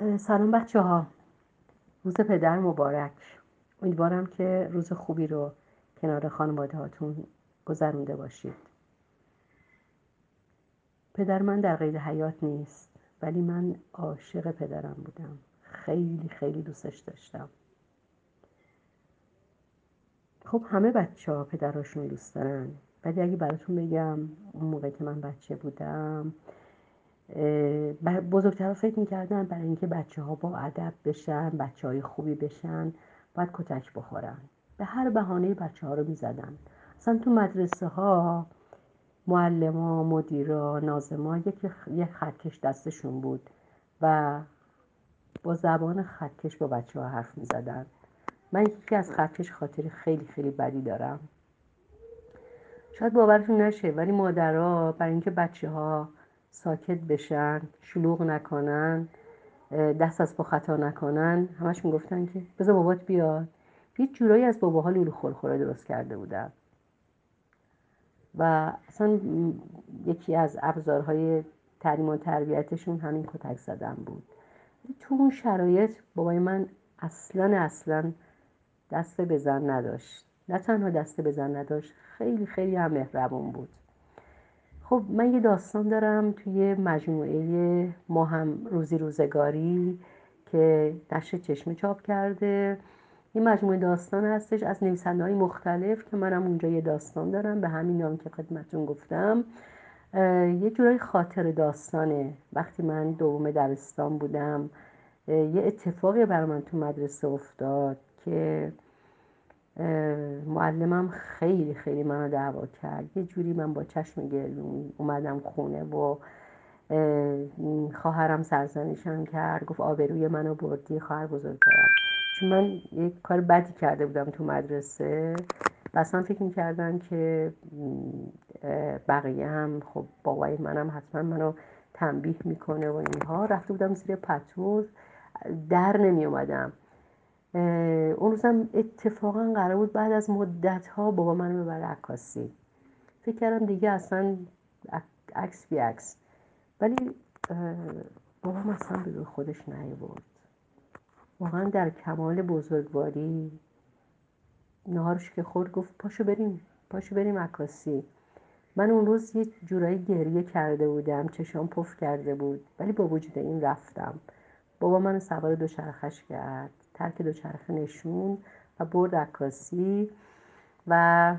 سلام بچه ها، روز پدر مبارک. امیدوارم که روز خوبی رو کنار خانواده هاتون گذرونده باشید. پدر من در قید حیات نیست، ولی من عاشق پدرم بودم. خیلی خیلی دوستش داشتم. خب همه بچه ها پدراشون دوست دارن، ولی اگه براتون بگم اون موقع که من بچه بودم، بزرگترها فکر میکردن برای اینکه بچه ها با ادب بشن، بچه های خوبی بشن، باید کتک بخورن. به هر بهانه بچه ها رو میزدن. اصلا تو مدرسه ها معلما، مدیرا، ناظما یک خطکش دستشون بود و با زبان خطکش با بچه ها حرف میزدن. من یکی از خطکش خاطری خیلی خیلی بدی دارم. شاید باورتون نشه، ولی مادرها برای اینکه بچه ها ساکت بشن، شلوغ نکنن، دست از پا خطا نکنن، همش میگفتن که بذار بابات بیاد. یه جورایی از باباها لولو خورخوره درست کرده بودن و اصلا یکی از ابزارهای تعلیم و تربیتشون همین کتک زدن بود. تو اون شرایط بابای من اصلا دست به زن نداشت. نه تنها دست به زن نداشت، خیلی خیلی هم مهربون بود. خب من یه داستان دارم توی مجموعه ما هم روزی روزگاری که نشر چشمه چاپ کرده. این مجموعه داستان هستش از نویسنده‌های مختلف که منم اونجا یه داستان دارم به همین نام که خدمتتون گفتم. یه جورای خاطر داستانه. وقتی من دوم دبستان بودم، یه اتفاقی برای من تو مدرسه افتاد که معلمم خیلی خیلی منو دعوا کرد. یه جوری من با چشم گردون اومدم خونه و خواهرم سرزنشم کرد، گفت آبروی منو بردی خواهر بزرگترم، چون من یه کار بدی کرده بودم تو مدرسه و اصلا فکر میکردن که بقیه هم خب بابای منم حتما منو تنبیه میکنه و اینها. رفته بودم زیر پتو، در نمی اومدم. اون روزم اتفاقا قرار بود بعد از مدت ها بابا منو ببره عکاسی. فکر کردم دیگه اصلا عکس بی عکس، ولی بابام اصلا به روی خودش نیاورد. واقعا در کمال بزرگواری نهارش که خورد گفت پاشو بریم عکاسی. من اون روز یه جورایی گریه کرده بودم، چشام پف کرده بود، ولی با وجود این رفتم. بابا منو سوار دوچرخش کرد، ترک دوچرخه نشون و برد عکاسی و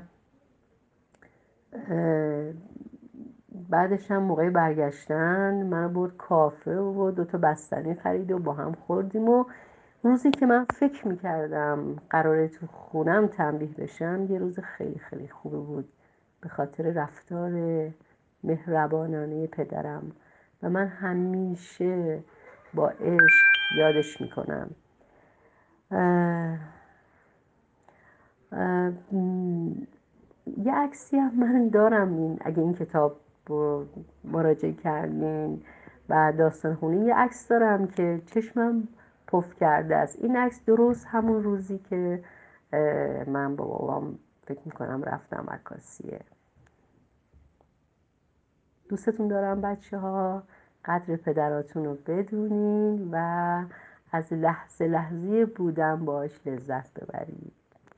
بعدش هم موقع برگشتن من برد کافه و 2 بستنی خرید و با هم خوردیم. و روزی که من فکر میکردم قراره تو خونم تنبیه بشم، یه روز خیلی خیلی خوبه بود به خاطر رفتار مهربانانه پدرم و من همیشه با عشق یادش میکنم. یه عکسی هم من دارم، اگه این کتاب رو مراجعه کردین و داستان خونین، یه عکس دارم که چشمم پف کرده است. این عکس درست همون روزی که من با بابام فکر میکنم رفتم عکاسیه. دوستتون دارم بچه ها، قدر پدراتون رو بدونین و از لحظه لحظه بودن باش لذت ببرید.